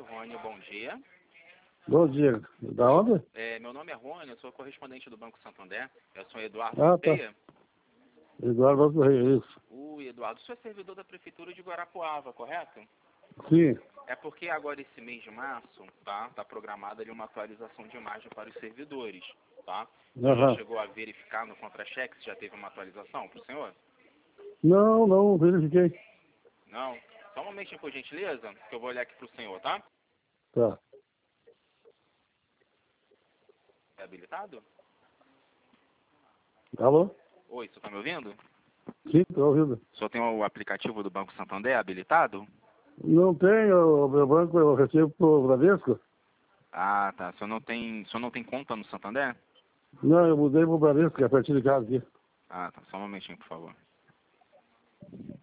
Rony, bom dia. Bom dia. Da onde? Meu nome é Rony, eu sou correspondente do Banco Santander. Eu sou Eduardo Correia. Correia. Eduardo Correia, isso. Eduardo, o senhor é servidor da Prefeitura de Guarapuava, correto? Sim. É porque agora esse mês de março, tá programada ali uma atualização de imagem para os servidores, tá? Você já chegou a verificar no contra-cheque se já teve uma atualização para o senhor? Não verifiquei. Não? Só um momentinho, por gentileza, que eu vou olhar aqui para o senhor, tá? Tá. É habilitado? Alô? Oi, você está me ouvindo? Sim, estou ouvindo. O senhor tem o aplicativo do Banco Santander habilitado? Não tenho, o meu banco eu recebo pro Bradesco. Ah, tá. O senhor não tem conta no Santander? Não, eu mudei pro Bradesco, que é pertinho de casa aqui. Ah, tá. Só um momentinho, por favor.